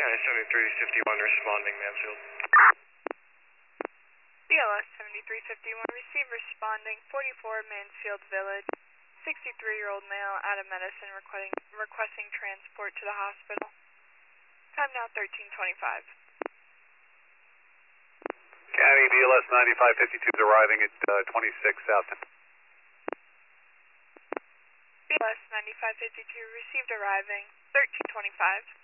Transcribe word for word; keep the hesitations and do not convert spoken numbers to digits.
County seventy-three fifty-one responding, Mansfield. B L S seventy-three fifty-one, receive responding, forty-four Mansfield Village, sixty-three-year-old male out of medicine requesting, requesting transport to the hospital. Time now thirteen twenty-five. County B L S ninety-five fifty-two is arriving at uh, twenty-six South. B L S ninety-five fifty-two received arriving thirteen twenty-five.